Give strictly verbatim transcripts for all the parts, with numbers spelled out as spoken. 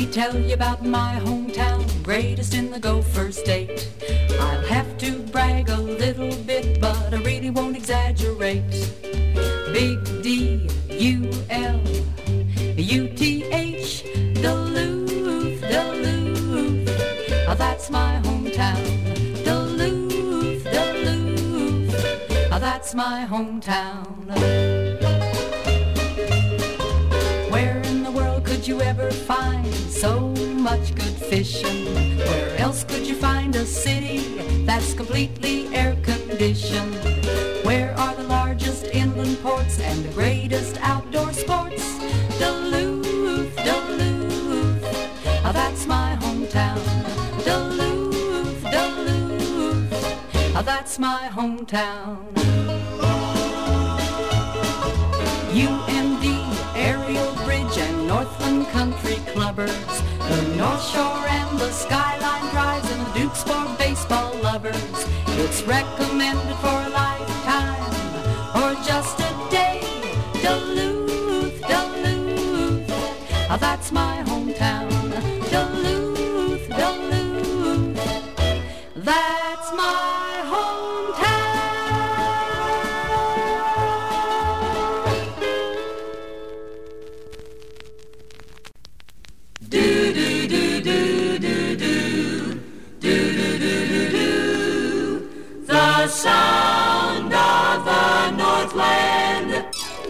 tell you about my hometown, greatest in the Gopher State. I'll have to brag a little bit, but I really won't exaggerate. Big D U L U T H, Duluth, Duluth. Oh, that's my hometown, Duluth, Duluth. Oh, that's my hometown. Where in the world could you ever find so much good fishing? Where else could you find a city that's completely air-conditioned? Where are the largest inland ports and the greatest outdoor sports? Duluth, Duluth, oh, that's my hometown. Duluth, Duluth, oh, that's my hometown. U M D, Aerial Bridge, and Northland Country Clubbers, the North Shore and the Skyline Drives, and the Dukes for baseball lovers. It's recommended for a lifetime or just a day. Duluth, Duluth, oh, that's my hometown. Duluth, Duluth, that's my hometown. Do do do do do do do do do do. The sound of the Northland.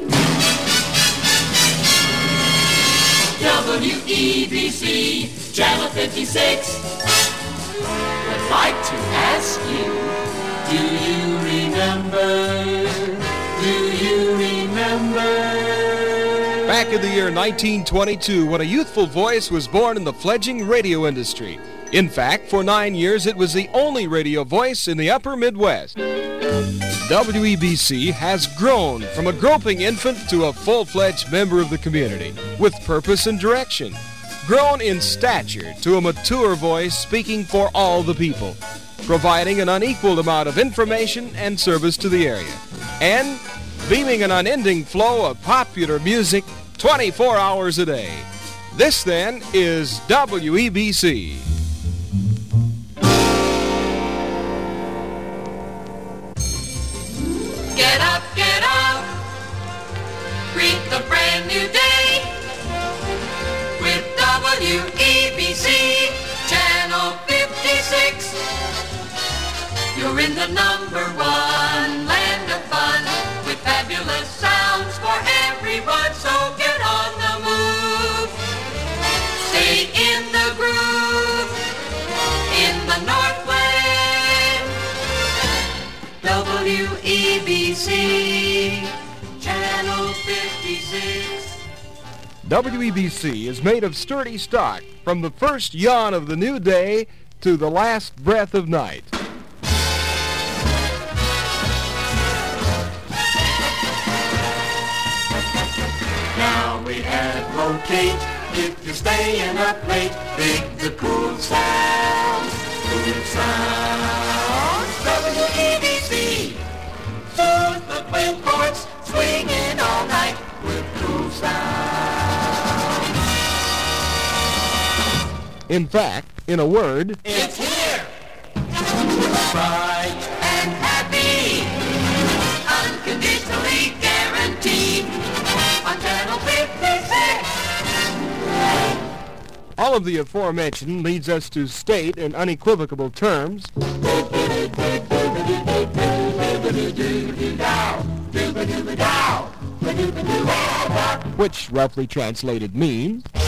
W E B C, Channel fifty-six. I'd like to ask you, do you remember? Do you remember? Back in the year nineteen twenty-two, when a youthful voice was born in the fledgling radio industry. In fact, for nine years, it was the only radio voice in the upper Midwest. W E B C has grown from a groping infant to a full-fledged member of the community, with purpose and direction. Grown in stature to a mature voice speaking for all the people, providing an unequaled amount of information and service to the area, and beaming an unending flow of popular music twenty-four hours a day. This, then, is W E B C. Get up, get up, greet the brand new day with W E B C, Channel fifty-six. You're in the number one land of fun with fabulous sounds for everyone, so get on the move. Stay in the groove, in the Northland. W E B C, Channel fifty-six. W E B C is made of sturdy stock from the first yawn of the new day to the last breath of night. Now we advocate, if you're staying up late, dig the cool sounds, cool sounds. W E B C, soothe the twin chords, swinging all night with cool sounds. In fact, in a word, It's here! Bright and happy, unconditionally guaranteed, on Channel fifty-six. all of the aforementioned leads us to state in unequivocal terms which roughly translated means